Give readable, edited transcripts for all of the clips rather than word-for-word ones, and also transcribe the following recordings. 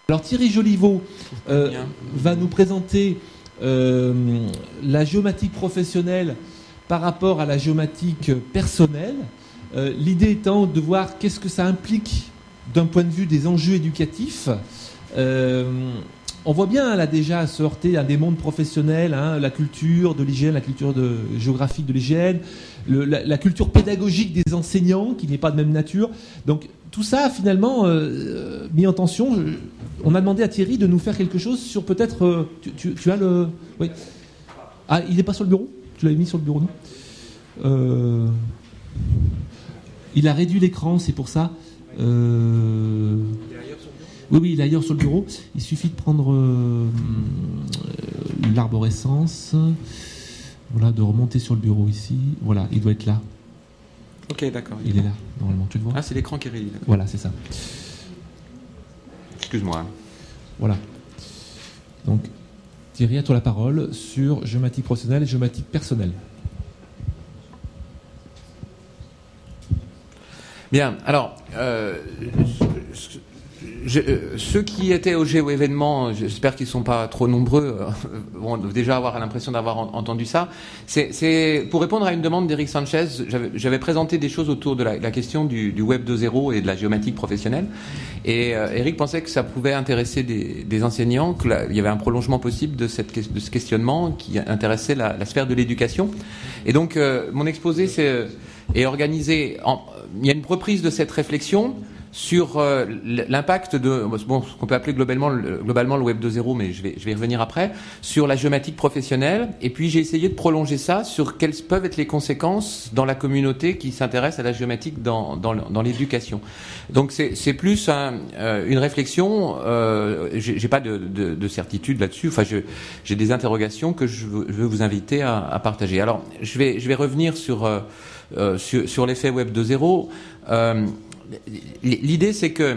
Alors Thierry Joliveau va nous présenter la géomatique professionnelle par rapport à la géomatique personnelle. L'idée étant de voir qu'est-ce que ça implique d'un point de vue des enjeux éducatifs. On voit bien là déjà se heurter à des mondes professionnels, hein, la culture de l'hygiène, la culture géographique de l'hygiène, la culture pédagogique des enseignants qui n'est pas de même nature. Donc tout ça finalement mis en tension. On a demandé à Thierry de nous faire quelque chose sur peut-être... tu as le... Oui. Ah, il n'est pas sur le bureau ? Tu l'avais mis sur le bureau, non ? Il a réduit l'écran, c'est pour ça. Oui, il est ailleurs sur le bureau. Il suffit de prendre l'arborescence. Voilà, de remonter sur le bureau ici. Voilà, il doit être là. Ok, d'accord. Il est là, normalement, tu le vois ? Ah, c'est l'écran qui est réduit. Voilà, c'est ça. Excuse-moi. Voilà. Donc, Thierry, à toi la parole sur géomatique professionnelle et géomatique personnelle. Bien, alors, ceux qui étaient au Géo-événement, j'espère qu'ils ne sont pas trop nombreux, vont déjà avoir l'impression d'avoir entendu ça. C'est pour répondre à une demande d'Eric Sanchez, j'avais présenté des choses autour de la question du Web 2.0 et de la géomatique professionnelle. Et Eric pensait que ça pouvait intéresser des enseignants, qu'il y avait un prolongement possible de ce questionnement qui intéressait la sphère de l'éducation. Et donc, mon exposé est organisé... Il y a une reprise de cette réflexion sur l'impact de ce qu'on peut appeler globalement le Web 2.0, mais je vais y revenir après, sur la géomatique professionnelle. Et puis j'ai essayé de prolonger ça sur quelles peuvent être les conséquences dans la communauté qui s'intéresse à la géomatique dans l'éducation. Donc c'est plus une réflexion. J'ai pas de certitude là-dessus. Enfin, j'ai des interrogations que je veux vous inviter à partager. Alors je vais revenir sur l'effet Web 2.0. L'idée, c'est que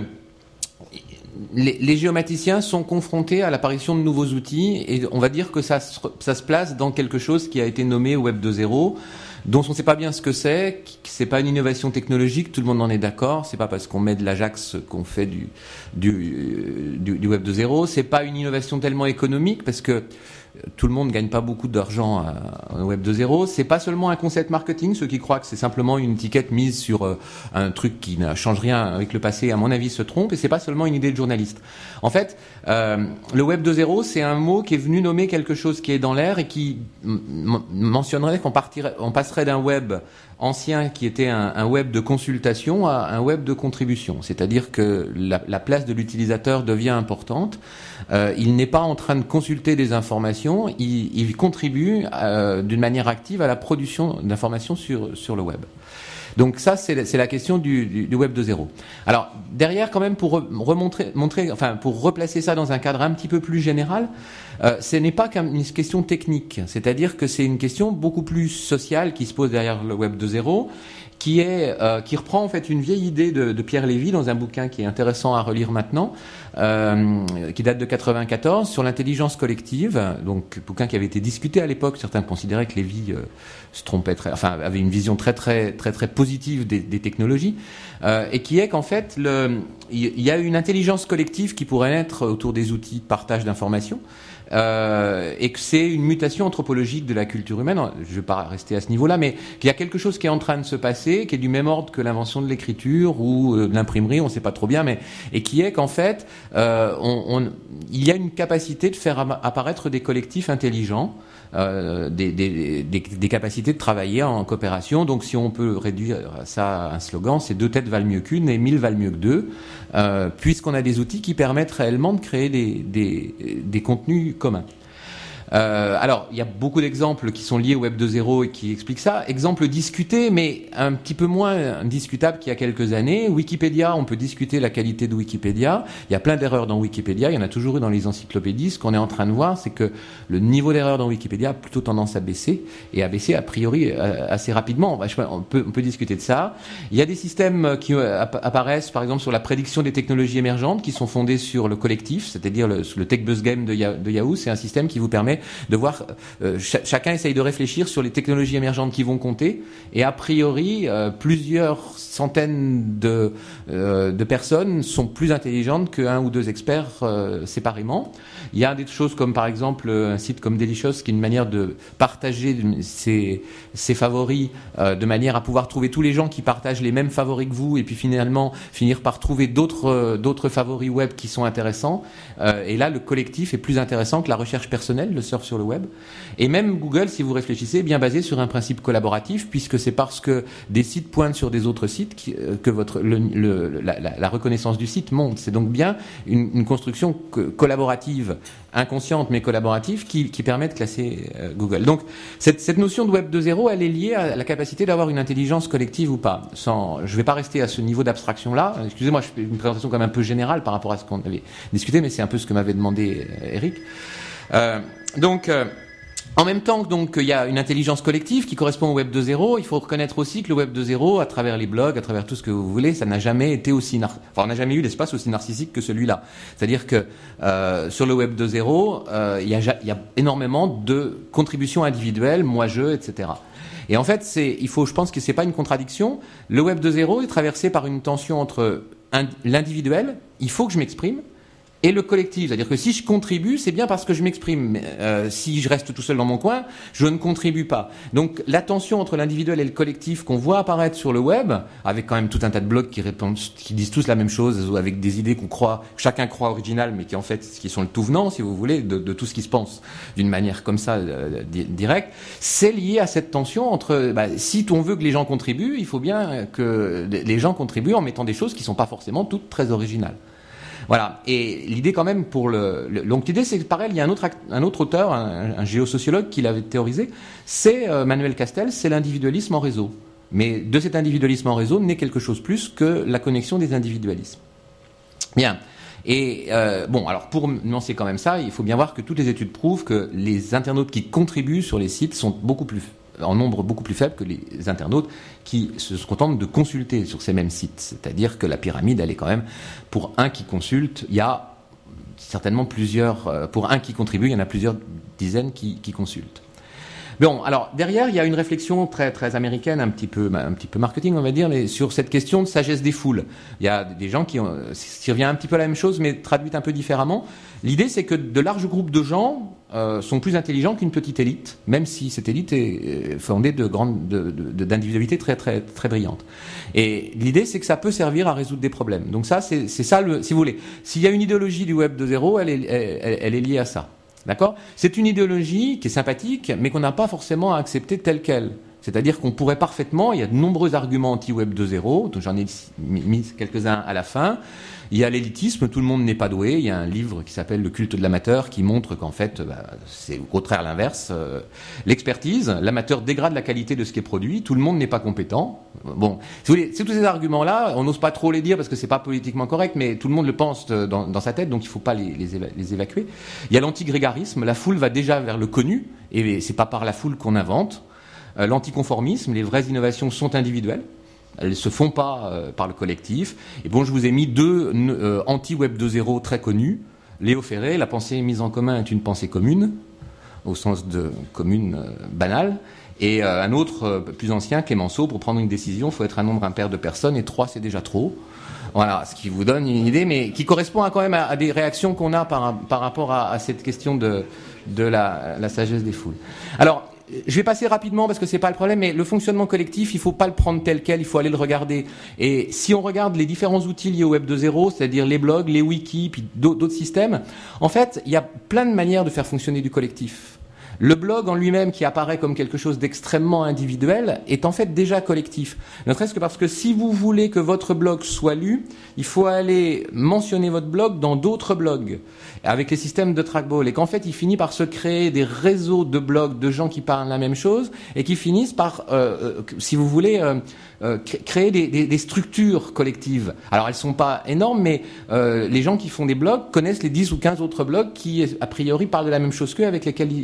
les géomaticiens sont confrontés à l'apparition de nouveaux outils et on va dire que ça se place dans quelque chose qui a été nommé Web 2.0, dont on ne sait pas bien ce que c'est pas une innovation technologique, tout le monde en est d'accord, c'est pas parce qu'on met de l'Ajax qu'on fait du Web 2.0, c'est pas une innovation tellement économique parce que tout le monde ne gagne pas beaucoup d'argent au Web 2.0. C'est pas seulement un concept marketing. Ceux qui croient que c'est simplement une étiquette mise sur un truc qui ne change rien avec le passé, à mon avis, se trompent. Et c'est pas seulement une idée de journaliste. En fait, le Web 2.0, c'est un mot qui est venu nommer quelque chose qui est dans l'air et qui mentionnerait qu'on passerait d'un web ancien qui était un web de consultation à un web de contribution. C'est-à-dire que la place de l'utilisateur devient importante. Il n'est pas en train de consulter des informations, il contribue d'une manière active à la production d'informations sur le web. Donc ça, c'est la question du Web 2.0. Alors derrière, quand même, pour replacer ça dans un cadre un petit peu plus général, ce n'est pas qu'une question technique. C'est-à-dire que c'est une question beaucoup plus sociale qui se pose derrière le Web 2.0, qui reprend en fait une vieille idée de Pierre Lévy dans un bouquin qui est intéressant à relire maintenant, qui date de 94 sur l'intelligence collective. Donc bouquin qui avait été discuté à l'époque. Certains considéraient que Lévy se trompait avait une vision très très très très positive des technologies, et qui est qu'en fait il y a une intelligence collective qui pourrait naître autour des outils de partage d'informations. Et que c'est une mutation anthropologique de la culture humaine. Je ne vais pas rester à ce niveau-là, mais qu'il y a quelque chose qui est en train de se passer, qui est du même ordre que l'invention de l'écriture ou de l'imprimerie, on ne sait pas trop bien, et qui est qu'en fait, il y a une capacité de faire apparaître des collectifs intelligents, des capacités de travailler en coopération. Donc si on peut réduire ça à un slogan, c'est 2 têtes valent mieux qu'une et 1000 valent mieux que 2, puisqu'on a des outils qui permettent réellement de créer des contenus communs. Alors, il y a beaucoup d'exemples qui sont liés au Web 2.0 et qui expliquent ça. Exemples discutés, mais un petit peu moins discutables qu'il y a quelques années. Wikipédia, on peut discuter la qualité de Wikipédia. Il y a plein d'erreurs dans Wikipédia. Il y en a toujours eu dans les encyclopédies. Ce qu'on est en train de voir, c'est que le niveau d'erreur dans Wikipédia a plutôt tendance à baisser, et à baisser a priori assez rapidement. On peut discuter de ça. Il y a des systèmes qui apparaissent, par exemple, sur la prédiction des technologies émergentes, qui sont fondés sur le collectif, c'est-à-dire le Tech Buzz Game de Yahoo. C'est un système qui vous permet guillemets, de voir chacun essaye de réfléchir sur les technologies émergentes qui vont compter, et a priori plusieurs centaines de personnes sont plus intelligentes qu'un ou deux experts séparément. Il y a des choses comme par exemple un site comme Delicious qui est une manière de partager ses favoris de manière à pouvoir trouver tous les gens qui partagent les mêmes favoris que vous, et puis finalement finir par trouver d'autres favoris web qui sont intéressants. Et là, le collectif est plus intéressant que la recherche personnelle, le surf sur le web. Et même Google, si vous réfléchissez, est bien basé sur un principe collaboratif, puisque c'est parce que des sites pointent sur des autres sites que la reconnaissance du site monte. C'est donc bien une construction collaborative, inconsciente mais collaborative, qui permet de classer Google. Donc cette notion de Web 2.0, elle est liée à la capacité d'avoir une intelligence collective ou pas. Je ne vais pas rester à ce niveau d'abstraction-là. Excusez-moi, je fais une présentation quand même un peu générale par rapport à ce qu'on avait discuté, mais c'est un peu ce que m'avait demandé Eric. En même temps qu'il y a une intelligence collective qui correspond au Web 2.0, il faut reconnaître aussi que le Web 2.0, à travers les blogs, à travers tout ce que vous voulez, ça n'a jamais été aussi on n'a jamais eu l'espace aussi narcissique que celui-là. C'est-à-dire que sur le Web 2.0, il y a énormément de contributions individuelles, moi-je, etc. Et en fait, je pense que c'est pas une contradiction. Le Web 2.0 est traversé par une tension entre l'individuel, il faut que je m'exprime, et le collectif. C'est-à-dire que si je contribue, c'est bien parce que je m'exprime. Mais, si je reste tout seul dans mon coin, je ne contribue pas. Donc la tension entre l'individuel et le collectif qu'on voit apparaître sur le web, avec quand même tout un tas de blogs qui disent tous la même chose, avec des idées chacun croit originales, mais qui sont le tout venant, si vous voulez, de tout ce qui se pense d'une manière comme ça, directe, c'est lié à cette tension entre, si on veut que les gens contribuent, il faut bien que les gens contribuent en mettant des choses qui ne sont pas forcément toutes très originales. Voilà. Et l'idée quand même donc l'idée c'est pareil, il y a un autre auteur, un géosociologue qui l'avait théorisé, c'est Manuel Castells, c'est l'individualisme en réseau. Mais de cet individualisme en réseau naît quelque chose plus que la connexion des individualismes. Bien. Et alors pour nuancer quand même ça, il faut bien voir que toutes les études prouvent que les internautes qui contribuent sur les sites sont en nombre beaucoup plus faible que les internautes qui se contentent de consulter sur ces mêmes sites. C'est-à-dire que la pyramide, elle est quand même, pour un qui consulte, il y a certainement pour un qui contribue, il y en a plusieurs dizaines qui consultent. Bon, alors derrière, il y a une réflexion très très américaine, un petit peu marketing, on va dire, mais sur cette question de sagesse des foules. Il y a des gens qui revient un petit peu à la même chose, mais traduite un peu différemment. L'idée, c'est que de larges groupes de gens sont plus intelligents qu'une petite élite, même si cette élite est fondée d'individualités très très très brillantes. Et l'idée, c'est que ça peut servir à résoudre des problèmes. Donc ça, c'est ça, si vous voulez. S'il y a une idéologie du Web 2.0, elle est liée à ça. D'accord ? C'est une idéologie qui est sympathique, mais qu'on n'a pas forcément à accepter telle qu'elle. C'est-à-dire qu'on pourrait parfaitement, il y a de nombreux arguments anti-Web 2.0, donc j'en ai mis quelques-uns à la fin. Il y a l'élitisme, tout le monde n'est pas doué. Il y a un livre qui s'appelle Le culte de l'amateur qui montre qu'en fait, c'est au contraire l'inverse. L'expertise, l'amateur dégrade la qualité de ce qui est produit, tout le monde n'est pas compétent. Bon, si vous voulez, c'est tous ces arguments-là, on n'ose pas trop les dire parce que c'est pas politiquement correct, mais tout le monde le pense dans sa tête, donc il faut pas les évacuer. Il y a l'antigrégarisme, la foule va déjà vers le connu, et c'est pas par la foule qu'on invente. L'anticonformisme, les vraies innovations sont individuelles. Elles ne se font pas par le collectif. Et bon, je vous ai mis deux anti-Web 2.0 très connus. Léo Ferré, la pensée mise en commun est une pensée commune, au sens de commune banale. Et un autre plus ancien, Clémenceau, pour prendre une décision, il faut être un nombre impair de personnes, et 3 c'est déjà trop. Voilà, ce qui vous donne une idée, mais qui correspond quand même à des réactions qu'on a par rapport à cette question de la sagesse des foules. Alors, je vais passer rapidement parce que c'est pas le problème, mais le fonctionnement collectif, il faut pas le prendre tel quel, il faut aller le regarder. Et si on regarde les différents outils liés au Web 2.0, c'est-à-dire les blogs, les wikis, puis d'autres systèmes, en fait, il y a plein de manières de faire fonctionner du collectif. Le blog en lui-même, qui apparaît comme quelque chose d'extrêmement individuel, est en fait déjà collectif. Ne serait-ce que parce que si vous voulez que votre blog soit lu, il faut aller mentionner votre blog dans d'autres blogs, avec les systèmes de trackball, et qu'en fait, il finit par se créer des réseaux de blogs de gens qui parlent la même chose, et qui finissent par, si vous voulez, créer des structures collectives. Alors, elles sont pas énormes, mais les gens qui font des blogs connaissent les 10 ou 15 autres blogs qui, a priori, parlent de la même chose qu'eux, avec lesquels ils s'échangent.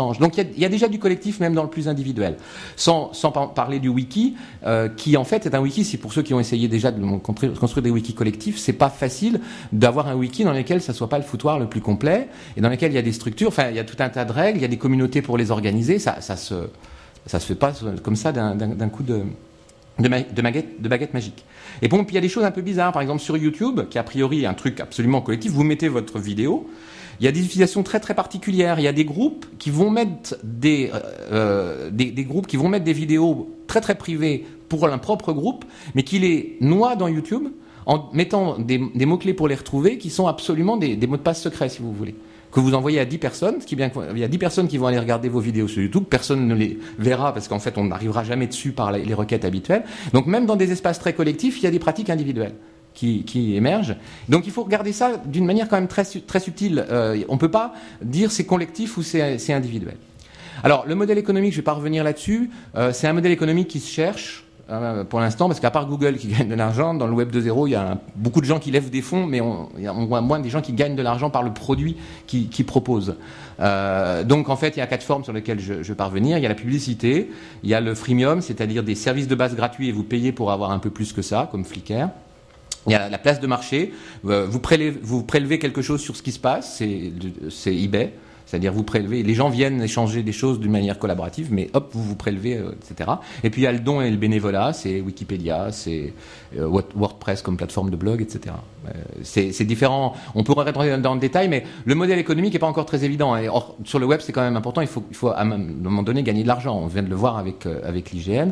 échange. Donc il y a déjà du collectif même dans le plus individuel. Sans parler du wiki, qui en fait est un wiki, c'est pour ceux qui ont essayé déjà de construire des wikis collectifs, c'est pas facile d'avoir un wiki dans lequel ça soit pas le foutoir le plus complet, et dans lequel il y a des structures, enfin il y a tout un tas de règles, il y a des communautés pour les organiser, ça se fait pas comme ça d'un coup de baguette magique. Et bon, puis il y a des choses un peu bizarres. Par exemple, sur YouTube, qui a priori est un truc absolument collectif, vous mettez votre vidéo, il y a des utilisations très très particulières. Il y a des groupes qui vont mettre des groupes qui vont mettre des vidéos très très privées pour un propre groupe, mais qui les noient dans YouTube en mettant des mots-clés pour les retrouver, qui sont absolument des mots de passe secrets, si vous voulez, que vous envoyez à 10 personnes, ce qui est bien qu'il y a 10 personnes qui vont aller regarder vos vidéos sur YouTube, personne ne les verra parce qu'en fait on n'arrivera jamais dessus par les requêtes habituelles. Donc même dans des espaces très collectifs, il y a des pratiques individuelles qui émergent. Donc il faut regarder ça d'une manière quand même très subtile. On ne peut pas dire c'est collectif ou c'est individuel. Alors le modèle économique, je ne vais pas revenir là-dessus, c'est un modèle économique qui se cherche. Pour l'instant, parce qu'à part Google qui gagne de l'argent, dans le Web 2.0, il y a beaucoup de gens qui lèvent des fonds, mais il y a moins des gens qui gagnent de l'argent par le produit qu'ils proposent. Donc en fait, il y a 4 formes sur lesquelles je vais parvenir. Il y a la publicité, il y a le freemium, c'est-à-dire des services de base gratuits et vous payez pour avoir un peu plus que ça, comme Flickr. Il y a la place de marché, vous prélevez quelque chose sur ce qui se passe, c'est eBay. C'est-à-dire vous prélevez, les gens viennent échanger des choses d'une manière collaborative, mais hop, vous prélevez, etc. Et puis il y a le don et le bénévolat, c'est Wikipédia, c'est WordPress comme plateforme de blog, etc. C'est différent, on pourrait rentrer dans le détail, mais le modèle économique n'est pas encore très évident. Et or, sur le web, c'est quand même important, il faut à un moment donné gagner de l'argent. On vient de le voir avec l'IGN.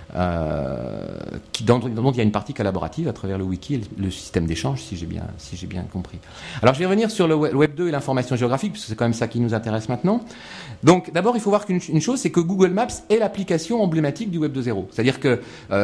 Dont il y a une partie collaborative à travers le wiki et le système d'échange, si j'ai bien compris. Alors je vais revenir sur le Web 2 et l'information géographique, parce que c'est quand même ça qui nous intéresse maintenant. Donc d'abord, il faut voir qu'une chose, c'est que Google Maps est l'application emblématique du Web 2.0. C'est-à-dire que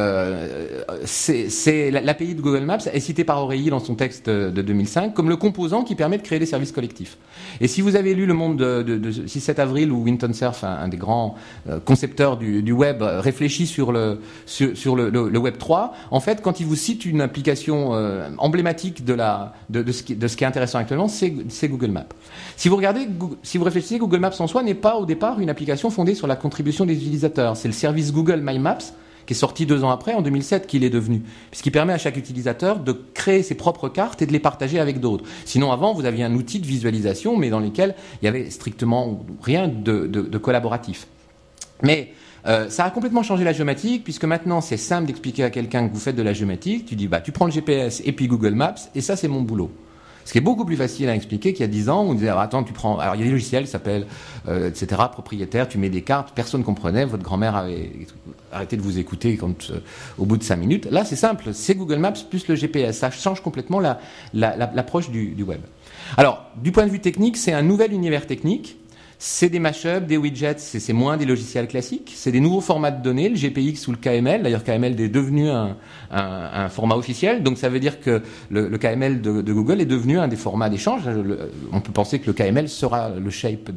l'API de Google Maps est citée par Oreilly dans son texte de 2005 comme le composant qui permet de créer des services collectifs. Et si vous avez lu Le Monde de 6-7 avril, où Winton Cerf, un des grands concepteurs du web, réfléchit sur le Web 3, en fait, quand il vous cite une application emblématique de ce qui est intéressant actuellement, c'est Google Maps. Si vous réfléchissez, Google Maps en soi n'est pas au départ une application fondée sur la contribution des utilisateurs. C'est le service Google My Maps qui est sorti 2 ans après, en 2007, qu'il est devenu, puisqu'il permet à chaque utilisateur de créer ses propres cartes et de les partager avec d'autres. Sinon, avant, vous aviez un outil de visualisation, mais dans lequel il y avait strictement rien de collaboratif. Mais ça a complètement changé la géomatique, puisque maintenant c'est simple d'expliquer à quelqu'un que vous faites de la géomatique. Tu dis tu prends le GPS et puis Google Maps, et ça c'est mon boulot. Ce qui est beaucoup plus facile à expliquer qu'il y a 10 ans, où on disait attends, tu prends. Alors il y a des logiciels qui s'appellent etc. propriétaire, tu mets des cartes, personne comprenait, votre grand-mère avait arrêté de vous écouter au bout de 5 minutes. Là c'est simple, c'est Google Maps plus le GPS. Ça change complètement l'approche du web. Alors du point de vue technique, c'est un nouvel univers technique. C'est des mashups, des widgets, c'est moins des logiciels classiques. C'est des nouveaux formats de données, le GPX ou le KML. D'ailleurs, KML est devenu un format officiel. Donc, ça veut dire que le KML de Google est devenu un des formats d'échange. On peut penser que le KML sera le shape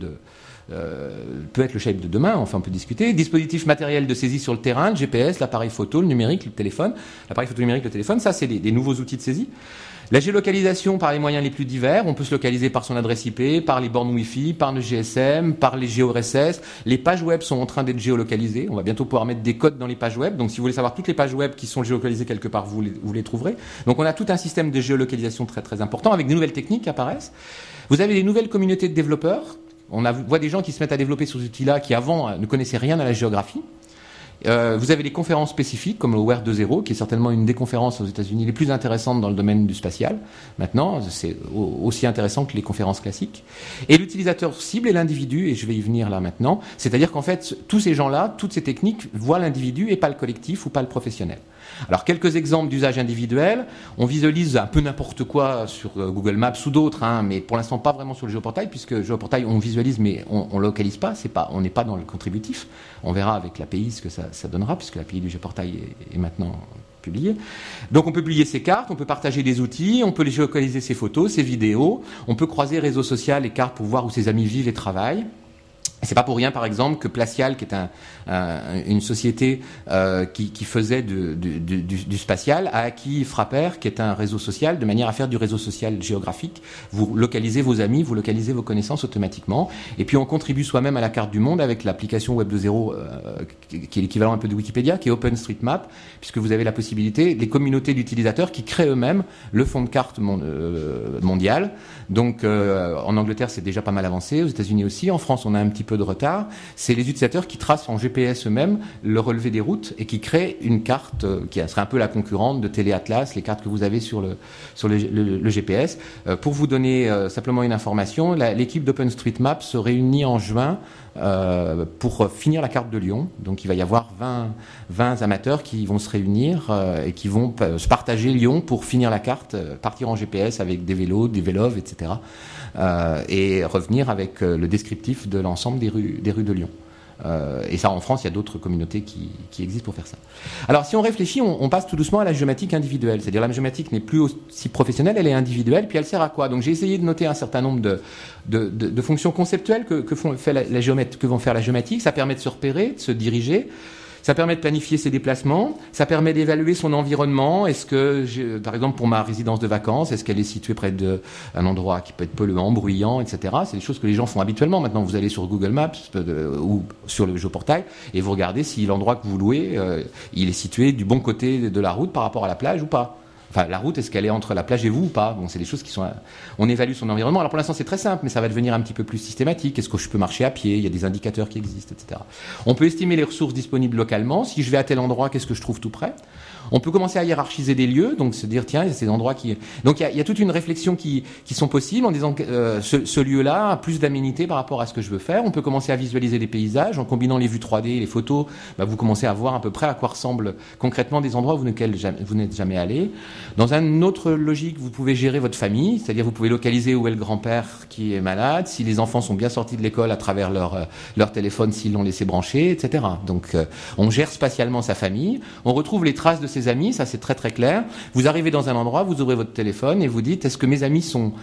peut être le shape de demain, enfin on peut discuter. Dispositif matériel de saisie sur le terrain, le GPS, l'appareil photo, le numérique, le téléphone. L'appareil photo numérique, le téléphone, ça c'est des nouveaux outils de saisie. La géolocalisation par les moyens les plus divers, on peut se localiser par son adresse IP, par les bornes Wi-Fi, par le GSM, par les GeoRSS. Les pages web sont en train d'être géolocalisées. On va bientôt pouvoir mettre des codes dans les pages web. Donc si vous voulez savoir toutes les pages web qui sont géolocalisées quelque part, vous les trouverez. Donc on a tout un système de géolocalisation très très important avec des nouvelles techniques qui apparaissent. Vous avez des nouvelles communautés de développeurs. On voit des gens qui se mettent à développer sur ces outils-là qui avant ne connaissaient rien à la géographie. Vous avez les conférences spécifiques comme le WER 2.0 qui est certainement une des conférences aux États-Unis les plus intéressantes dans le domaine du spatial. Maintenant, c'est aussi intéressant que les conférences classiques. Et l'utilisateur cible est l'individu, et je vais y venir là maintenant. C'est-à-dire qu'en fait, tous ces gens-là, toutes ces techniques voient l'individu et pas le collectif ou pas le professionnel. Alors, quelques exemples d'usage individuel. On visualise un peu n'importe quoi sur Google Maps ou d'autres, mais pour l'instant pas vraiment sur le géoportail, puisque le géoportail, on visualise, mais on localise pas. On n'est pas dans le contributif. On verra avec l'API ce que ça donnera, puisque l'API du géoportail est maintenant publiée. Donc, on peut publier ses cartes, on peut partager des outils, on peut les géolocaliser ses photos, ses vidéos, on peut croiser réseaux sociaux et cartes pour voir où ses amis vivent et travaillent. C'est pas pour rien, par exemple, que Placial, qui est une société qui faisait du spatial, a acquis Frapper, qui est un réseau social, de manière à faire du réseau social géographique. Vous localisez vos amis, vous localisez vos connaissances automatiquement. Et puis on contribue soi-même à la carte du monde avec l'application Web 2.0, qui est l'équivalent un peu de Wikipédia, qui est OpenStreetMap, puisque vous avez la possibilité, les communautés d'utilisateurs qui créent eux-mêmes le fond de carte mondial. Donc en Angleterre, c'est déjà pas mal avancé, aux États-Unis aussi, en France, on a un petit peu de retard. C'est les utilisateurs qui tracent en GPS eux-mêmes le relevé des routes et qui créent une carte qui serait un peu la concurrente de Téléatlas, les cartes que vous avez sur le GPS. Pour vous donner simplement une information, l'équipe d'OpenStreetMap se réunit en juin pour finir la carte de Lyon. Donc il va y avoir 20 amateurs qui vont se réunir et qui vont se partager Lyon pour finir la carte, partir en GPS avec des vélos, des vélos, etc. Et revenir avec le descriptif de l'ensemble des rues de Lyon. Et ça, en France, il y a d'autres communautés qui existent pour faire ça. Alors, si on réfléchit, on passe tout doucement à la géomatique individuelle. C'est-à-dire, la géomatique n'est plus aussi professionnelle, elle est individuelle, puis elle sert à quoi? Donc, j'ai essayé de noter un certain nombre de fonctions conceptuelles que vont faire la géomatique. Ça permet de se repérer, de se diriger. Ça permet de planifier ses déplacements, ça permet d'évaluer son environnement. Est-ce que, par exemple, pour ma résidence de vacances, est-ce qu'elle est située près d'un endroit qui peut être polluant, bruyant, etc. C'est des choses que les gens font habituellement. Maintenant, vous allez sur Google Maps ou sur le géoportail et vous regardez si l'endroit que vous louez, il est situé du bon côté de la route par rapport à la plage ou pas. Enfin, la route, est-ce qu'elle est entre la plage et vous ou pas? Bon, c'est des choses qui sont... On évalue son environnement. Alors, pour l'instant, c'est très simple, mais ça va devenir un petit peu plus systématique. Est-ce que je peux marcher à pied? Il y a des indicateurs qui existent, etc. On peut estimer les ressources disponibles localement. Si je vais à tel endroit, qu'est-ce que je trouve tout près? On peut commencer à hiérarchiser des lieux, donc se dire, tiens, il y a ces endroits qui... Donc, il y a toute une réflexion qui sont possibles en disant que ce lieu-là a plus d'aménités par rapport à ce que je veux faire. On peut commencer à visualiser des paysages. En combinant les vues 3D et les photos, vous commencez à voir à peu près à quoi ressemblent concrètement des endroits où vous n'êtes jamais allé. Dans une autre logique, vous pouvez gérer votre famille, c'est-à-dire vous pouvez localiser où est le grand-père qui est malade, si les enfants sont bien sortis de l'école à travers leur téléphone, s'ils l'ont laissé brancher, etc. Donc, on gère spatialement sa famille. On retrouve les traces de ses amis, ça c'est très très clair. Vous arrivez dans un endroit, vous ouvrez votre téléphone et vous dites est-ce que mes amis sont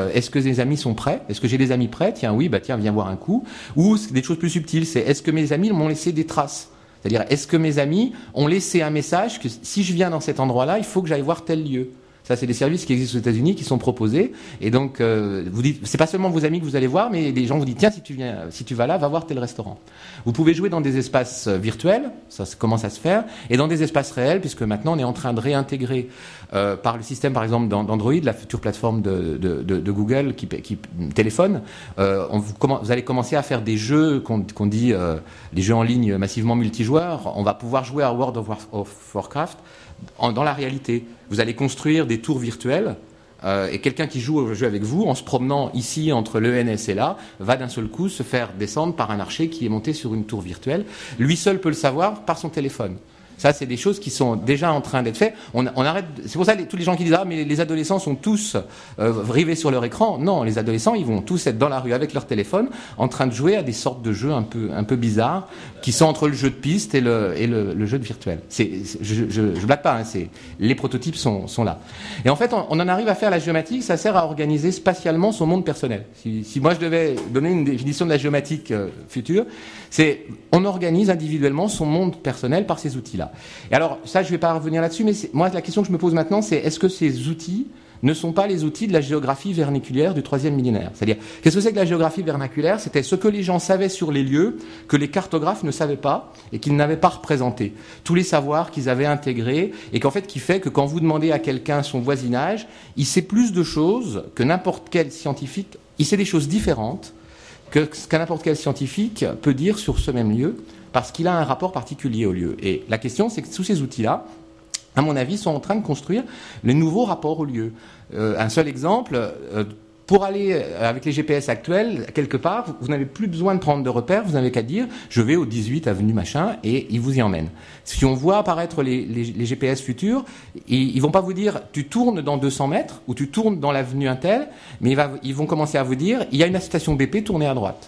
prêts? Est-ce que j'ai des amis prêts? Tiens, oui, tiens, viens voir un coup. Ou des choses plus subtiles, c'est est-ce que mes amis m'ont laissé des traces? C'est-à-dire, est-ce que mes amis ont laissé un message que si je viens dans cet endroit-là, il faut que j'aille voir tel lieu? Ça, c'est des services qui existent aux États-Unis, qui sont proposés. Et donc, vous dites, c'est pas seulement vos amis que vous allez voir, mais les gens vous disent, tiens, si tu vas là, va voir tel restaurant. Vous pouvez jouer dans des espaces virtuels, ça commence à se faire, et dans des espaces réels, puisque maintenant on est en train de réintégrer par le système, par exemple, d'Android, la future plateforme de Google qui téléphone. Vous allez commencer à faire des jeux qu'on dit des jeux en ligne massivement multijoueurs. On va pouvoir jouer à World of Warcraft dans la réalité. Vous allez construire des tours virtuelles et quelqu'un qui joue au jeu avec vous, en se promenant ici entre l'ENS et là, va d'un seul coup se faire descendre par un archer qui est monté sur une tour virtuelle. Lui seul peut le savoir par son téléphone. Ça, c'est des choses qui sont déjà en train d'être faites. On arrête. C'est pour ça que tous les gens qui disent mais les adolescents sont tous rivés sur leur écran. Non, les adolescents, ils vont tous être dans la rue avec leur téléphone, en train de jouer à des sortes de jeux un peu bizarres, qui sont entre le jeu de piste et le jeu de virtuel. Je blague pas. Les prototypes sont là. Et en fait, on en arrive à faire la géomatique. Ça sert à organiser spatialement son monde personnel. Si moi je devais donner une définition de la géomatique future, c'est on organise individuellement son monde personnel par ces outils-là. Et alors, ça, je ne vais pas revenir là-dessus, mais moi, la question que je me pose maintenant, c'est est-ce que ces outils ne sont pas les outils de la géographie vernaculaire du 3e millénaire? C'est-à-dire, qu'est-ce que c'est que la géographie vernaculaire? C'était ce que les gens savaient sur les lieux, que les cartographes ne savaient pas et qu'ils n'avaient pas représenté. Tous les savoirs qu'ils avaient intégrés et qu'en fait, qui fait que quand vous demandez à quelqu'un son voisinage, il sait plus de choses que n'importe quel scientifique. Il sait des choses différentes que ce qu'un n'importe quel scientifique peut dire sur ce même lieu, parce qu'il a un rapport particulier au lieu. Et la question, c'est que tous ces outils-là, à mon avis, sont en train de construire les nouveaux rapports au lieu. Un seul exemple, pour aller avec les GPS actuels, quelque part, vous n'avez plus besoin de prendre de repères, vous n'avez qu'à dire « je vais au 18 avenue machin » et il vous y emmène. Si on voit apparaître les GPS futurs, ils vont pas vous dire « tu tournes dans 200 mètres » ou « tu tournes dans l'avenue un tel », mais ils vont commencer à vous dire « il y a une station BP, tournez à droite ».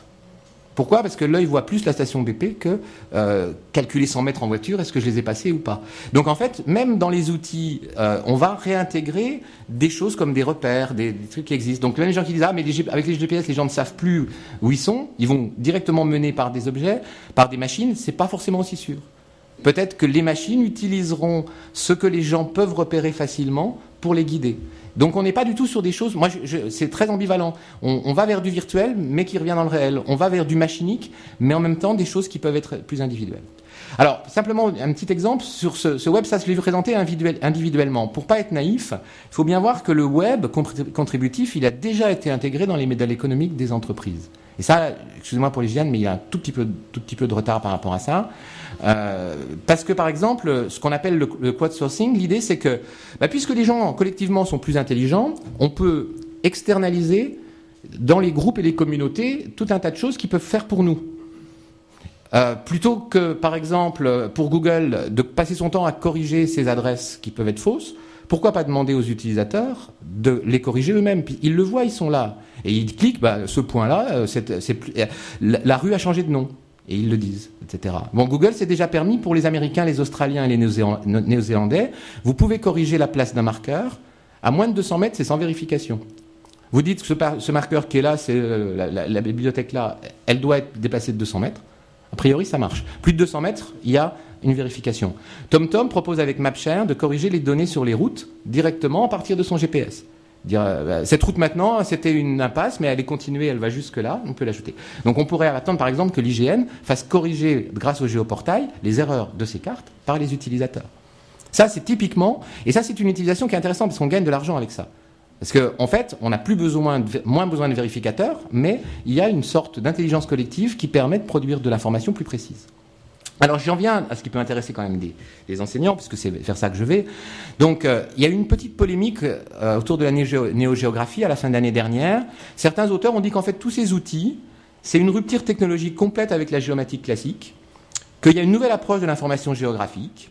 Pourquoi ? Parce que l'œil voit plus la station BP que calculer 100 mètres en voiture, est-ce que je les ai passés ou pas. Donc en fait, même dans les outils, on va réintégrer des choses comme des repères, des trucs qui existent. Donc même les gens qui disent « Ah, mais avec les GPS, les gens ne savent plus où ils sont, ils vont directement mener par des objets, par des machines », c'est pas forcément aussi sûr. Peut-être que les machines utiliseront ce que les gens peuvent repérer facilement pour les guider. Donc on n'est pas du tout sur des choses... Moi, c'est très ambivalent. On va vers du virtuel, mais qui revient dans le réel. On va vers du machinique, mais en même temps des choses qui peuvent être plus individuelles. Alors, simplement, un petit exemple. Sur ce web, ça, je l'ai présenté individuellement. Pour pas être naïf, il faut bien voir que le web contributif, il a déjà été intégré dans les modèles économiques des entreprises. Et ça, excusez-moi pour l'hygiène, mais il y a un tout petit peu de retard par rapport à ça. Parce que, par exemple, ce qu'on appelle le crowdsourcing, l'idée, c'est que, puisque les gens, collectivement, sont plus intelligents, on peut externaliser dans les groupes et les communautés tout un tas de choses qu'ils peuvent faire pour nous. Plutôt que, par exemple, pour Google, de passer son temps à corriger ses adresses qui peuvent être fausses, pourquoi pas demander aux utilisateurs de les corriger eux-mêmes ? Puis ils le voient, ils sont là. Et ils cliquent, ce point-là, la rue a changé de nom. Et ils le disent, etc. Bon, Google, c'est déjà permis pour les Américains, les Australiens et les Néo-Zélandais. Vous pouvez corriger la place d'un marqueur. À moins de 200 mètres, c'est sans vérification. Vous dites que ce marqueur qui est là, c'est la bibliothèque là, elle doit être déplacée de 200 mètres. A priori, ça marche. Plus de 200 mètres, il y a une vérification. TomTom propose avec MapShare de corriger les données sur les routes directement à partir de son GPS. Dire, cette route maintenant, c'était une impasse, mais elle est continuée, elle va jusque-là, on peut l'ajouter. Donc on pourrait attendre par exemple que l'IGN fasse corriger, grâce au géoportail, les erreurs de ces cartes par les utilisateurs. Ça, c'est typiquement, et ça c'est une utilisation qui est intéressante parce qu'on gagne de l'argent avec ça. Parce qu'en fait, on n'a plus moins besoin de vérificateurs, mais il y a une sorte d'intelligence collective qui permet de produire de l'information plus précise. Alors j'en viens à ce qui peut intéresser quand même des enseignants, puisque c'est vers ça que je vais. Donc il y a eu une petite polémique autour de la néogéographie à la fin de l'année dernière. Certains auteurs ont dit qu'en fait tous ces outils, c'est une rupture technologique complète avec la géomatique classique, qu'il y a une nouvelle approche de l'information géographique,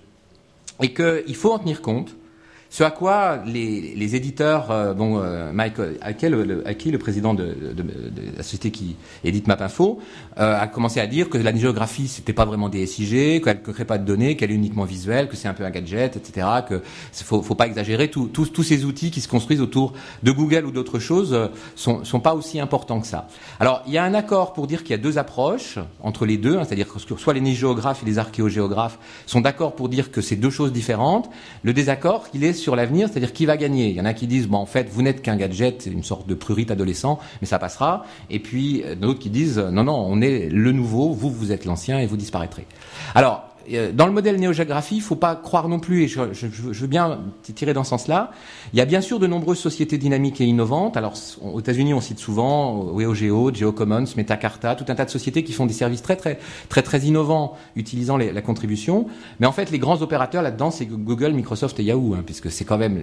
et qu'il faut en tenir compte. Ce à quoi les éditeurs, Mike Hackey, le président de la société qui édite MapInfo, a commencé à dire que la géographie c'était pas vraiment des SIG, qu'elle ne crée pas de données, qu'elle est uniquement visuelle, que c'est un peu un gadget, etc. Que faut pas exagérer. Tous ces outils qui se construisent autour de Google ou d'autres choses sont pas aussi importants que ça. Alors il y a un accord pour dire qu'il y a deux approches entre les deux, c'est-à-dire que soit les géographes et les archéogéographes sont d'accord pour dire que c'est deux choses différentes. Le désaccord, il est sur l'avenir, c'est-à-dire qui va gagner. Il y en a qui disent, en fait, vous n'êtes qu'un gadget, une sorte de prurite adolescent, mais ça passera. Et puis, d'autres qui disent, non, on est le nouveau, vous êtes l'ancien et vous disparaîtrez. Alors, dans le modèle néogéographie, il ne faut pas croire non plus, et je veux bien tirer dans ce sens-là, il y a bien sûr de nombreuses sociétés dynamiques et innovantes. Alors, aux États-Unis, on cite souvent WeoGeo, GeoCommons, Metacarta, tout un tas de sociétés qui font des services très innovants utilisant la contribution. Mais en fait, les grands opérateurs là-dedans, c'est Google, Microsoft et Yahoo, puisque c'est quand même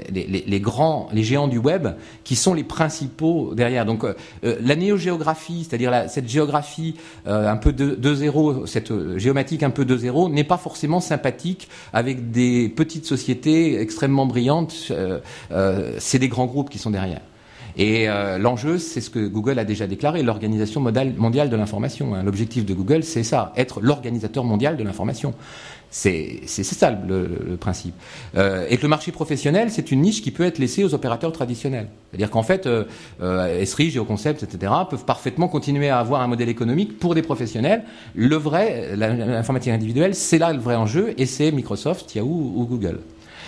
les géants du web qui sont les principaux derrière. Donc, la néogéographie, c'est-à-dire cette géographie un peu 2.0, cette géomatique un peu 2.0, n'est pas forcément sympathique avec des petites sociétés extrêmement brillantes. C'est des grands groupes qui sont derrière. Et l'enjeu, c'est ce que Google a déjà déclaré, l'Organisation mondiale de l'information. L'objectif de Google, c'est ça, être l'organisateur mondial de l'information. C'est ça le principe. Et que le marché professionnel, c'est une niche qui peut être laissée aux opérateurs traditionnels. C'est-à-dire qu'en fait, Esri, GeoConcept, etc., peuvent parfaitement continuer à avoir un modèle économique pour des professionnels. Le vrai, l'informatique individuelle, c'est là le vrai enjeu, et c'est Microsoft, Yahoo ou Google.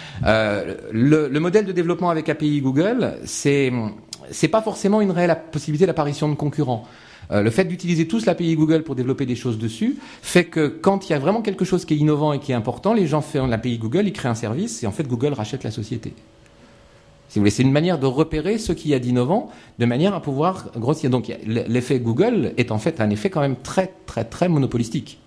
Le modèle de développement avec API Google, c'est pas forcément une réelle possibilité d'apparition de concurrents. Le fait d'utiliser tous l'API Google pour développer des choses dessus fait que quand il y a vraiment quelque chose qui est innovant et qui est important, les gens font l'API Google, ils créent un service et en fait Google rachète la société. Si vous voulez, c'est une manière de repérer ce qu'il y a d'innovant de manière à pouvoir grossir. Donc l'effet Google est en fait un effet quand même très monopolistique.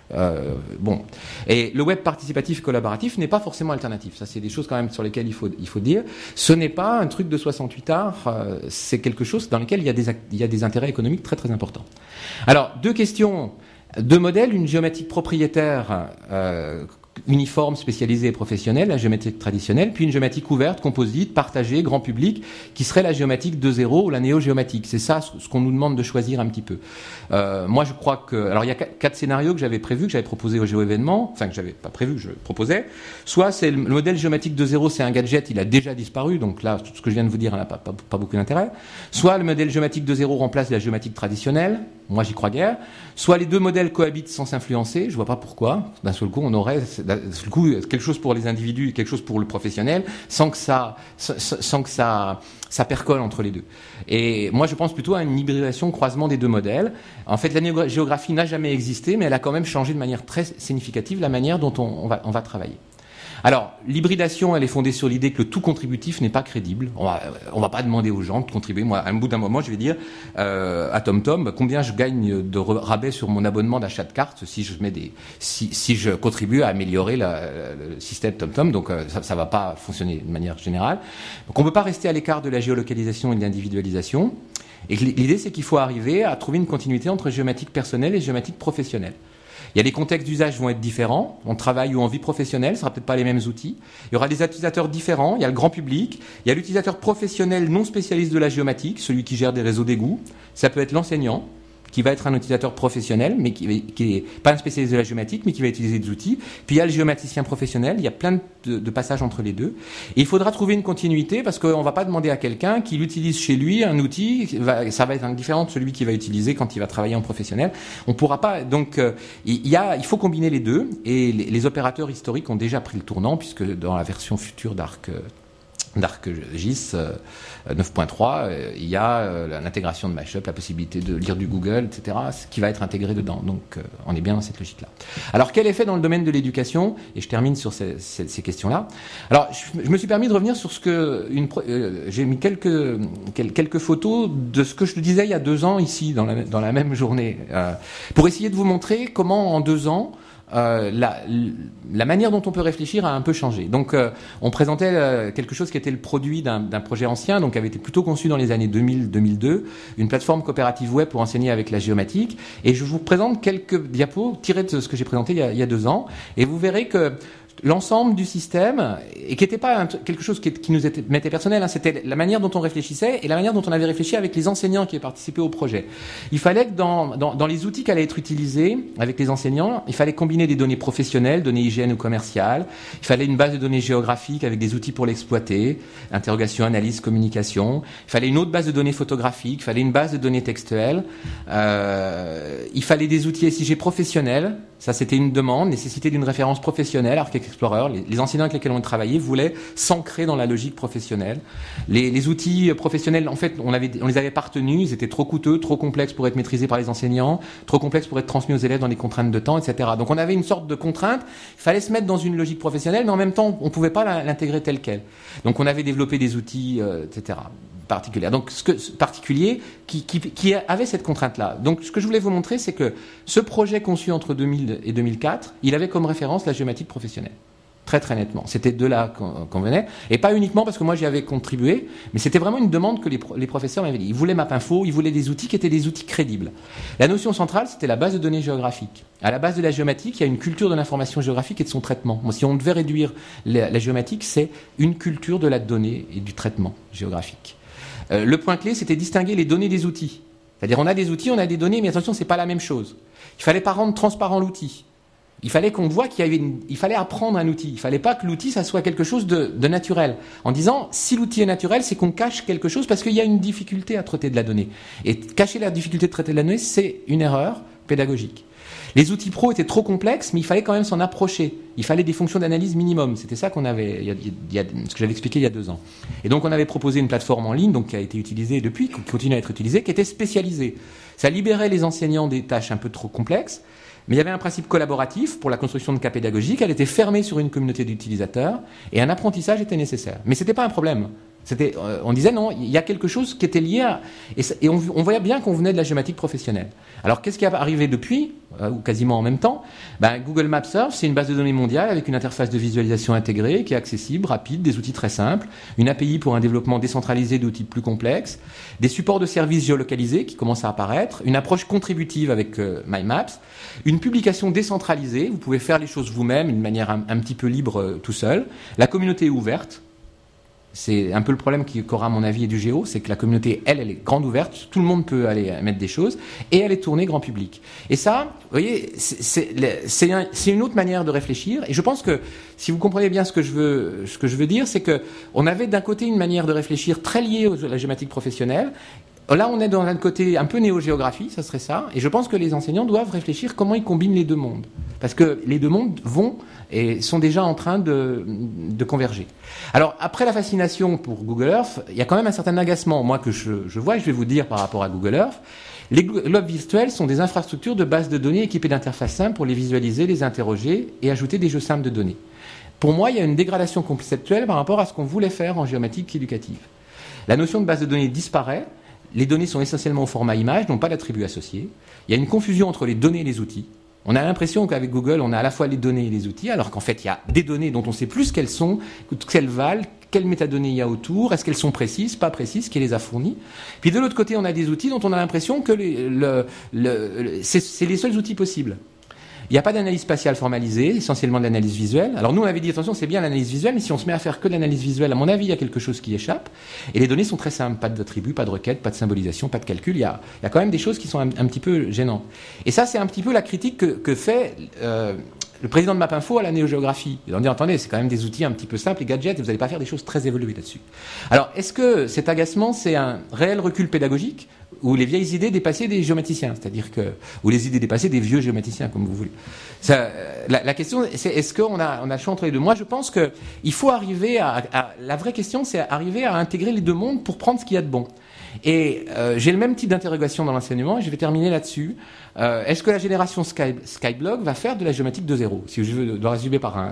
Et le web participatif collaboratif n'est pas forcément alternatif. Ça, c'est des choses quand même sur lesquelles il faut dire. Ce n'est pas un truc de 68 arts. C'est quelque chose dans lequel il y a des intérêts économiques très importants. Alors, deux questions, deux modèles, une géomatique propriétaire uniforme, spécialisée et professionnelle, la géométrie traditionnelle, puis une géométrie ouverte, composite, partagée, grand public, qui serait la géométrie 2.0 ou la néo-géométique. C'est ça ce qu'on nous demande de choisir un petit peu. Moi, je crois que... Alors, il y a 4 scénarios que j'avais prévus, que j'avais proposé au GeoÉvénement, enfin, que j'avais pas prévu, que je proposais. Soit c'est le modèle géométrique 2.0, c'est un gadget, il a déjà disparu, donc là, tout ce que je viens de vous dire n'a pas beaucoup d'intérêt. Soit le modèle géométrique 2.0 remplace la géométrie traditionnelle, moi j'y crois guère. Soit les deux modèles cohabitent sans s'influencer, je vois pas pourquoi. D'un seul coup, on aurait quelque chose pour les individus et quelque chose pour le professionnel, sans que ça percole entre les deux. Et moi, je pense plutôt à une hybridation, croisement des deux modèles. En fait, la néogéographie n'a jamais existé, mais elle a quand même changé de manière très significative la manière dont on va travailler. Alors, l'hybridation, elle est fondée sur l'idée que le tout contributif n'est pas crédible. On va pas demander aux gens de contribuer. Moi, à un bout d'un moment, je vais dire à TomTom combien je gagne de rabais sur mon abonnement d'achat de cartes si je contribue à améliorer le système TomTom. Donc, ça va pas fonctionner de manière générale. Donc, on peut pas rester à l'écart de la géolocalisation et de l'individualisation. Et l'idée, c'est qu'il faut arriver à trouver une continuité entre géométrique personnelle et géométrique professionnelle. Il y a des contextes d'usage qui vont être différents. En travail ou en vie professionnelle, ce sera peut-être pas les mêmes outils. Il y aura des utilisateurs différents. Il y a le grand public. Il y a l'utilisateur professionnel non spécialiste de la géomatique, celui qui gère des réseaux d'égout. Ça peut être l'enseignant, qui va être un utilisateur professionnel, mais qui est pas un spécialiste de la géomatique, mais qui va utiliser des outils. Puis il y a le géomaticien professionnel. Il y a plein de passages entre les deux. Et il faudra trouver une continuité parce qu'on va pas demander à quelqu'un qui utilise chez lui un outil, ça va être différent de celui qui va utiliser quand il va travailler en professionnel. On pourra pas. Donc il faut combiner les deux. Et les opérateurs historiques ont déjà pris le tournant puisque dans la version future d'ArcGIS 9.3, il y a l'intégration de Mashup, la possibilité de lire du Google, etc., qui va être intégré dedans. Donc, on est bien dans cette logique-là. Alors, quel effet dans le domaine de l'éducation ? Et je termine sur ces questions-là. Alors, je me suis permis de revenir sur j'ai mis quelques photos de ce que je disais il y a 2 ans ici, dans la même journée, pour essayer de vous montrer comment, en 2 ans, la manière dont on peut réfléchir a un peu changé. Donc, on présentait quelque chose qui était le produit d'un projet ancien, donc qui avait été plutôt conçu dans les années 2000-2002, une plateforme coopérative web pour enseigner avec la géomatique. Et je vous présente quelques diapos tirés de ce que j'ai présenté il y a 2 ans, et vous verrez que l'ensemble du système, et qui n'était pas quelque chose qui nous mettait personnel, hein, c'était la manière dont on réfléchissait et la manière dont on avait réfléchi avec les enseignants qui avaient participé au projet. Il fallait que dans les outils qui allaient être utilisés avec les enseignants, il fallait combiner des données professionnelles, données hygiène ou commerciales, il fallait une base de données géographiques avec des outils pour l'exploiter, interrogation, analyse, communication, il fallait une autre base de données photographiques, il fallait une base de données textuelles, il fallait des outils SIG professionnels, ça c'était une demande, nécessité d'une référence professionnelle, Architect Explorer, les enseignants avec lesquels on travaillait voulaient s'ancrer dans la logique professionnelle. Les outils professionnels, en fait, on les avait pas retenus, ils étaient trop coûteux, trop complexes pour être maîtrisés par les enseignants, trop complexes pour être transmis aux élèves dans des contraintes de temps, etc. Donc on avait une sorte de contrainte, il fallait se mettre dans une logique professionnelle, mais en même temps, on pouvait pas l'intégrer tel quel. Donc on avait développé des outils, etc. particulière. Donc, particulier qui avait cette contrainte-là. Donc, ce que je voulais vous montrer, c'est que ce projet conçu entre 2000 et 2004, il avait comme référence la géométrie professionnelle. Très, très nettement. C'était de là qu'on venait. Et pas uniquement parce que moi, j'y avais contribué, mais c'était vraiment une demande que les professeurs m'avaient dit. Ils voulaient MapInfo, ils voulaient des outils qui étaient des outils crédibles. La notion centrale, c'était la base de données géographiques. À la base de la géomatique, il y a une culture de l'information géographique et de son traitement. Moi, si on devait réduire la géomatique, c'est une culture de la donnée et du traitement géographique. Le point clé, c'était distinguer les données des outils. C'est-à-dire, on a des outils, on a des données, mais attention, c'est pas la même chose. Il fallait pas rendre transparent l'outil. Il fallait qu'on voit il fallait apprendre un outil. Il fallait pas que l'outil, ça soit quelque chose de naturel. En disant, si l'outil est naturel, c'est qu'on cache quelque chose parce qu'il y a une difficulté à traiter de la donnée. Et cacher la difficulté de traiter de la donnée, c'est une erreur pédagogique. Les outils pro étaient trop complexes, mais il fallait quand même s'en approcher. Il fallait des fonctions d'analyse minimum. C'était ça qu'on avait, ce que j'avais expliqué il y a 2 ans. Et donc, on avait proposé une plateforme en ligne, donc qui a été utilisée depuis, qui continue à être utilisée, qui était spécialisée. Ça libérait les enseignants des tâches un peu trop complexes, mais il y avait un principe collaboratif pour la construction de cas pédagogiques. Elle était fermée sur une communauté d'utilisateurs, et un apprentissage était nécessaire. Mais c'était pas un problème. On disait non, il y a quelque chose qui était lié à... Et on voyait bien qu'on venait de la géomatique professionnelle. Alors qu'est-ce qui est arrivé depuis, ou quasiment en même temps? Google Maps Earth, c'est une base de données mondiale avec une interface de visualisation intégrée qui est accessible, rapide, des outils très simples, une API pour un développement décentralisé d'outils plus complexes, des supports de services géolocalisés qui commencent à apparaître, une approche contributive avec My Maps, une publication décentralisée, vous pouvez faire les choses vous-même d'une manière un petit peu libre tout seul, la communauté est ouverte. C'est un peu le problème qu'aura mon avis et du Géo, c'est que la communauté, elle est grande ouverte, tout le monde peut aller mettre des choses, et elle est tournée grand public. Et ça, vous voyez, c'est une autre manière de réfléchir, et je pense que, si vous comprenez bien ce que je veux dire, c'est que on avait d'un côté une manière de réfléchir très liée à la géomatique professionnelle. Là, on est dans un côté un peu néo-géographie, ça serait ça, et je pense que les enseignants doivent réfléchir comment ils combinent les deux mondes. Parce que les deux mondes vont et sont déjà en train de converger. Alors, après la fascination pour Google Earth, il y a quand même un certain agacement, moi, que je vois, et je vais vous dire par rapport à Google Earth. Les globes virtuels sont des infrastructures de bases de données équipées d'interfaces simples pour les visualiser, les interroger et ajouter des jeux simples de données. Pour moi, il y a une dégradation conceptuelle par rapport à ce qu'on voulait faire en géomatique éducative. La notion de base de données disparaît. Les données sont essentiellement au format image, n'ont pas d'attributs associés. Il y a une confusion entre les données et les outils. On a l'impression qu'avec Google, on a à la fois les données et les outils, alors qu'en fait, il y a des données dont on ne sait plus ce qu'elles sont, ce qu'elles valent, quelles métadonnées il y a autour, est-ce qu'elles sont précises, pas précises, qui les a fournies. Puis de l'autre côté, on a des outils dont on a l'impression que c'est les seuls outils possibles. Il n'y a pas d'analyse spatiale formalisée, essentiellement de l'analyse visuelle. Alors nous, on avait dit, attention, c'est bien l'analyse visuelle, mais si on se met à faire que de l'analyse visuelle, à mon avis, il y a quelque chose qui échappe. Et les données sont très simples, pas d'attributs, pas de requêtes, pas de symbolisation, pas de calcul. Il y a quand même des choses qui sont un petit peu gênantes. Et ça, c'est un petit peu la critique que fait le président de MapInfo à la néogéographie. Ils ont dit, attendez, c'est quand même des outils un petit peu simples, les gadgets, et vous n'allez pas faire des choses très évoluées là-dessus. Alors, est-ce que cet agacement, c'est un réel recul pédagogique ou les vieilles idées dépassées des géomaticiens, c'est-à-dire ou les idées dépassées des vieux géomaticiens, comme vous voulez. La question, c'est est-ce qu'on a le choix entre les deux? Moi, je pense qu'il faut arriver la vraie question, c'est arriver à intégrer les deux mondes pour prendre ce qu'il y a de bon. Et j'ai le même type d'interrogation dans l'enseignement, et je vais terminer là-dessus. Est-ce que la génération Skyblog va faire de la géomatique 2.0? Si je veux le résumer par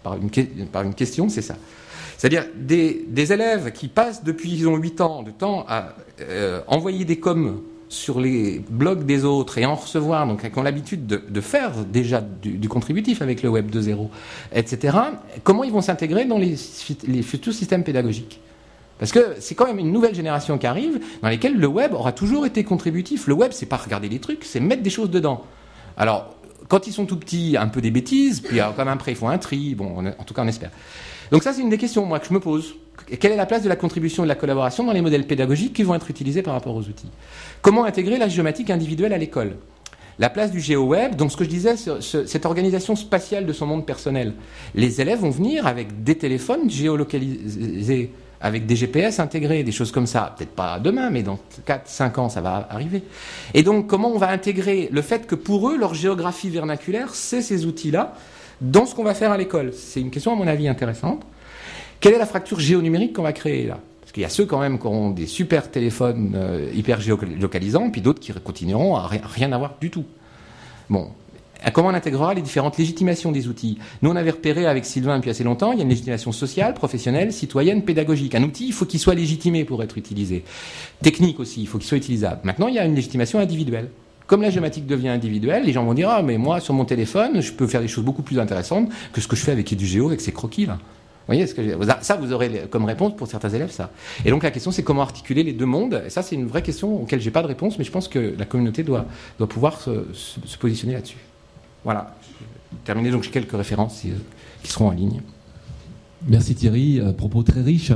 une question, c'est ça. C'est-à-dire des élèves qui passent depuis ils ont 8 ans de temps à envoyer des coms sur les blogs des autres et en recevoir, donc qui ont l'habitude de faire déjà du contributif avec le Web 2.0, etc., comment ils vont s'intégrer dans les futurs systèmes pédagogiques? Parce que c'est quand même une nouvelle génération qui arrive, dans laquelle le web aura toujours été contributif. Le web, c'est pas regarder les trucs, c'est mettre des choses dedans. Alors, quand ils sont tout petits, un peu des bêtises, puis quand même après, ils font un tri, bon, en tout cas, on espère. Donc ça, c'est une des questions, moi, que je me pose. Quelle est la place de la contribution et de la collaboration dans les modèles pédagogiques qui vont être utilisés par rapport aux outils? Comment intégrer la géomatique individuelle à l'école? La place du GeoWeb, donc ce que je disais, cette organisation spatiale de son monde personnel. Les élèves vont venir avec des téléphones géolocalisés, avec des GPS intégrés, des choses comme ça. Peut-être pas demain, mais dans 4-5 ans, ça va arriver. Et donc, comment on va intégrer le fait que pour eux, leur géographie vernaculaire, c'est ces outils-là, dans ce qu'on va faire à l'école? C'est une question, à mon avis, intéressante. Quelle est la fracture géonumérique qu'on va créer là? Parce qu'il y a ceux quand même qui auront des super téléphones hyper géolocalisants, puis d'autres qui continueront à rien avoir du tout. Bon. Comment on intégrera les différentes légitimations des outils? Nous, on avait repéré avec Sylvain depuis assez longtemps, il y a une légitimation sociale, professionnelle, citoyenne, pédagogique. Un outil, il faut qu'il soit légitimé pour être utilisé. Technique aussi, il faut qu'il soit utilisable. Maintenant, il y a une légitimation individuelle. Comme la géomatique devient individuelle, les gens vont dire « Ah, mais moi, sur mon téléphone, je peux faire des choses beaucoup plus intéressantes que ce que je fais avec du géo, avec ces croquis, là. » Vous voyez, ça, vous aurez comme réponse pour certains élèves, ça. Et donc, la question, c'est comment articuler les deux mondes. Et ça, c'est une vraie question auquel j'ai pas de réponse, mais je pense que la communauté doit pouvoir se positionner là-dessus. Voilà. Je vais terminer, donc j'ai quelques références qui seront en ligne. Merci Thierry. Propos très riches.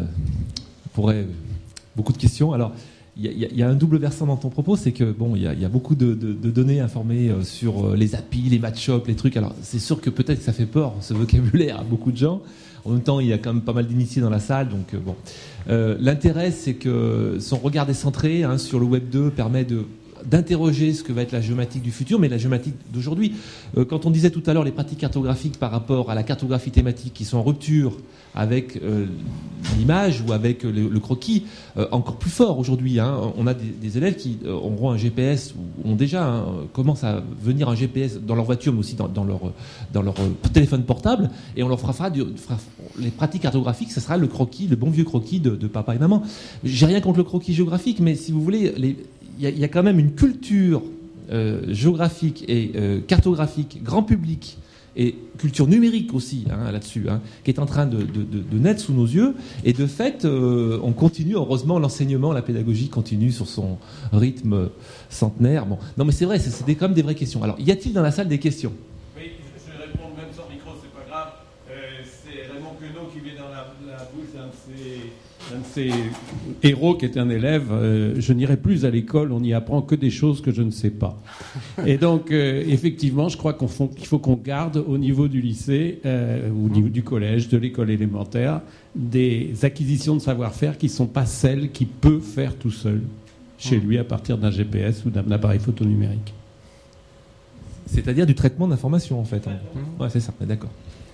Pourrait beaucoup de questions. Alors, il y a un double versant dans ton propos, c'est que bon, il y a beaucoup de données informées sur les API, les match-up, les trucs. Alors, c'est sûr que peut-être que ça fait peur ce vocabulaire à beaucoup de gens. En même temps, il y a quand même pas mal d'initiés dans la salle, donc bon. L'intérêt, c'est que son regard décentré sur le Web 2 permet d'interroger ce que va être la géomatique du futur, mais la géomatique d'aujourd'hui. Quand on disait tout à l'heure les pratiques cartographiques par rapport à la cartographie thématique qui sont en rupture avec l'image ou avec le croquis, encore plus fort aujourd'hui. On a des élèves qui auront un GPS, ou ont déjà commencent à venir un GPS dans leur voiture, mais aussi dans leur téléphone portable, et on leur fera les pratiques cartographiques, ce sera le croquis, le bon vieux croquis de papa et maman. J'ai rien contre le croquis géographique, mais si vous voulez, il y a quand même une culture géographique et cartographique grand public et culture numérique aussi là-dessus, qui est en train de naître sous nos yeux. Et de fait, on continue, heureusement, l'enseignement, la pédagogie continue sur son rythme centenaire. Bon, non, mais c'est vrai, c'est quand même des vraies questions. Alors, y a-t-il dans la salle des questions ? Oui, je vais répondre même sans micro, c'est pas grave. C'est Raymond Queneau qui met dans la bouche d'un de ses héros qui est un élève. Je n'irai plus à l'école, on n'y apprend que des choses que je ne sais pas. Et donc, effectivement, je crois qu'il faut qu'on garde au niveau du lycée, au niveau du collège, de l'école élémentaire, des acquisitions de savoir-faire qui ne sont pas celles qu'il peut faire tout seul chez lui à partir d'un GPS ou d'un appareil photo numérique. C'est-à-dire du traitement d'informations, en fait. Ouais, c'est ça, d'accord.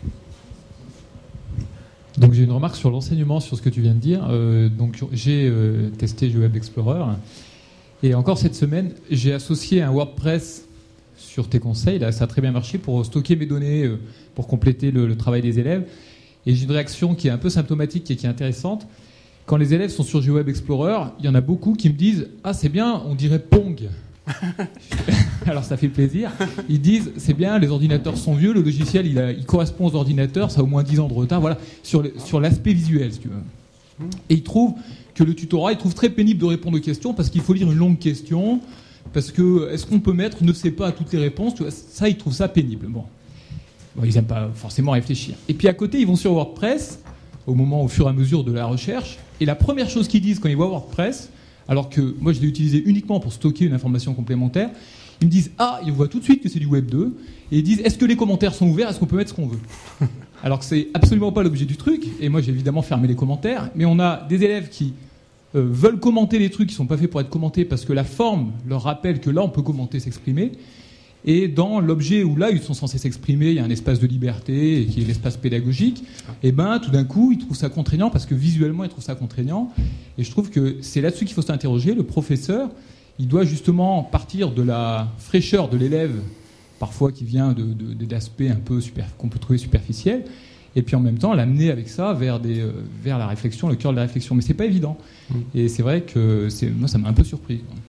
Donc j'ai une remarque sur l'enseignement, sur ce que tu viens de dire. Donc j'ai testé GeoWeb Explorer, et encore cette semaine, j'ai associé un WordPress sur tes conseils. Là, ça a très bien marché pour stocker mes données, pour compléter le travail des élèves. Et j'ai une réaction qui est un peu symptomatique et qui est intéressante. Quand les élèves sont sur GeoWeb Explorer, il y en a beaucoup qui me disent « Ah, c'est bien, on dirait Pong ». Alors ça fait plaisir. Ils disent c'est bien, les ordinateurs sont vieux, le logiciel il correspond aux ordinateurs, ça a au moins 10 ans de retard. Voilà, sur l'aspect visuel, si tu veux. Et ils trouvent que le tutorat, ils trouvent très pénible de répondre aux questions parce qu'il faut lire une longue question, parce que est-ce qu'on peut mettre ne sait pas à toutes les réponses, tu vois, ça ils trouvent ça pénible. Bon, ils n'aiment pas forcément réfléchir. Et puis à côté, ils vont sur WordPress au fur et à mesure de la recherche, et la première chose qu'ils disent quand ils voient WordPress, alors que moi je l'ai utilisé uniquement pour stocker une information complémentaire, ils me disent « Ah !» Ils voient tout de suite que c'est du Web 2, et ils disent « Est-ce que les commentaires sont ouverts ? Est-ce qu'on peut mettre ce qu'on veut ?» Alors que c'est absolument pas l'objet du truc, et moi j'ai évidemment fermé les commentaires, mais on a des élèves qui veulent commenter les trucs qui sont pas faits pour être commentés parce que la forme leur rappelle que là on peut commenter, s'exprimer, et dans l'objet où là ils sont censés s'exprimer, il y a un espace de liberté et qui est l'espace pédagogique, et ben tout d'un coup ils trouvent ça contraignant parce que visuellement ils trouvent ça contraignant, et je trouve que c'est là-dessus qu'il faut s'interroger. Le professeur, il doit justement partir de la fraîcheur de l'élève, parfois qui vient d'aspects un peu qu'on peut trouver superficiels, et puis en même temps l'amener avec ça vers la réflexion, le cœur de la réflexion. Mais c'est pas évident. Et c'est vrai que moi ça m'a un peu surpris.